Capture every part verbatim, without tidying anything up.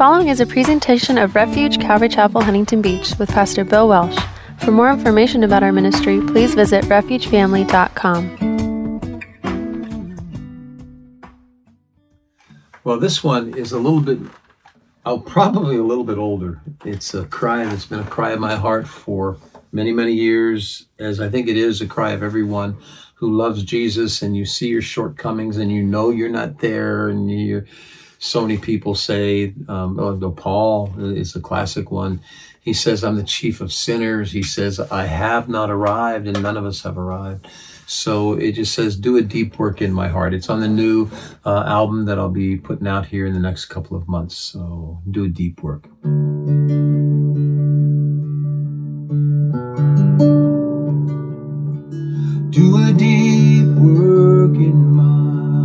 following is a presentation of Refuge Calvary Chapel, Huntington Beach with Pastor Bill Welsh. For more information about our ministry, please visit refuge family dot com. Well, this one is a little bit, oh, probably a little bit older. It's a cry that's been a cry of my heart for many, many years, as I think it is a cry of everyone who loves Jesus, and you see your shortcomings and you know you're not there, and you so many people say, um, oh, Paul is a classic one. He says, I'm the chief of sinners. He says, I have not arrived, and none of us have arrived. So it just says, do a deep work in my heart. It's on the new uh, album that I'll be putting out here in the next couple of months. So do a deep work. Do a deep work in my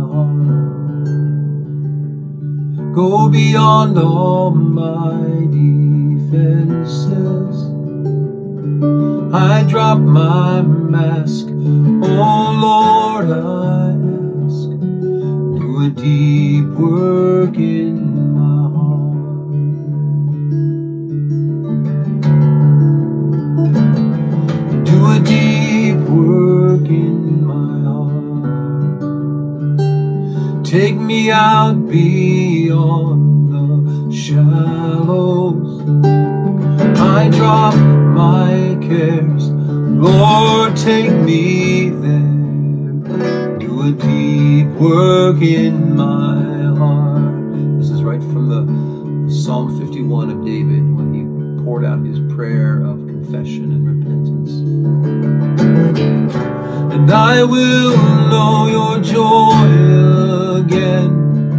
heart. Go beyond all my defenses. I drop my mask. Oh Lord, I ask. Do a deep work in my heart. Do a deep work in my heart. Take me out beyond the shallows. I drop my cares. Lord, take me there. Do a deep work in my heart. This is right from the Psalm fifty-one of David, when he poured out his prayer of confession and repentance. And I will know your joy again,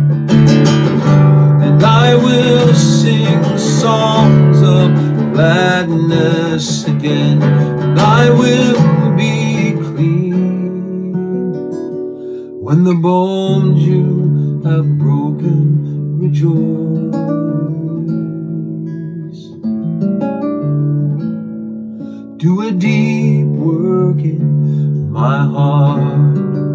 and I will sing songs of gladness again, and I will be clean when the bones you have broken rejoice. Do a deep work in my heart.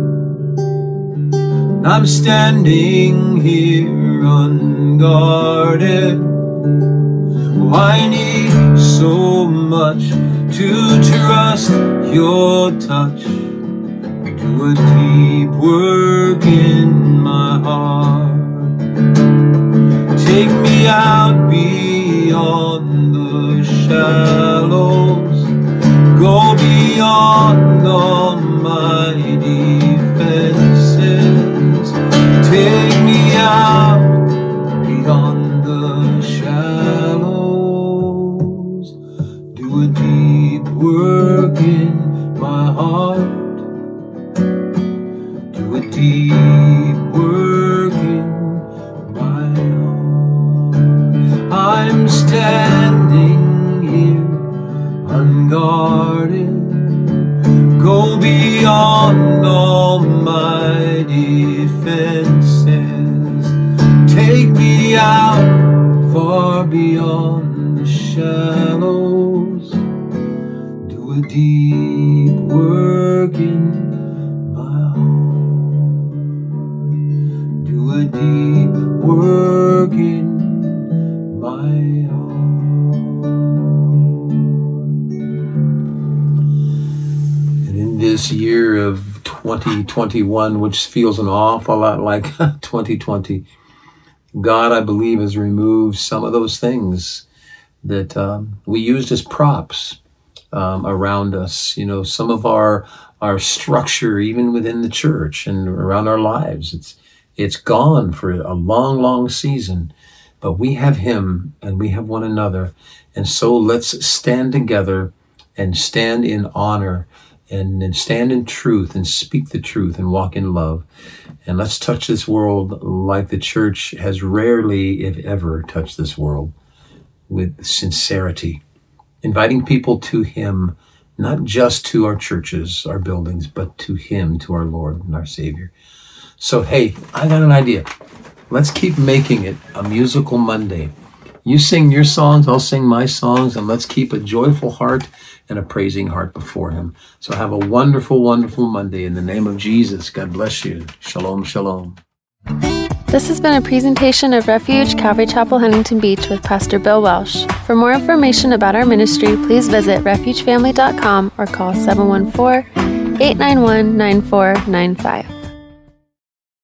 And I'm standing here unguarded. Oh, I need so much to trust your touch. Do a deep work in my heart. Take me out beyond the shallows. Go beyond all my defenses. Take me out beyond the shallows. Do a deep work in my heart. Do a deep work in my heart. I'm standing here unguarded. Go beyond all my defenses. Take me out far beyond the shallows. Do a deep work in my heart. Do a deep work in my heart. And in this year of twenty twenty-one, which feels an awful lot like twenty twenty, God, I believe, has removed some of those things that um, we used as props um, around us. You know, some of our our structure, even within the church and around our lives, it's it's gone for a long, long season. But we have Him and we have one another. And so let's stand together and stand in honor and, and stand in truth and speak the truth and walk in love. And let's touch this world like the church has rarely, if ever, touched this world, with sincerity, inviting people to Him, not just to our churches, our buildings, but to Him, to our Lord and our Savior. So, hey, I got an idea. Let's keep making it a musical Monday. You sing your songs, I'll sing my songs, and let's keep a joyful heart and a praising heart before Him. So have a wonderful, wonderful Monday in the name of Jesus. God bless you. Shalom, shalom. This has been a presentation of Refuge Calvary Chapel, Huntington Beach with Pastor Bill Welsh. For more information about our ministry, please visit refuge family dot com or call seven one four, eight nine one, nine four nine five.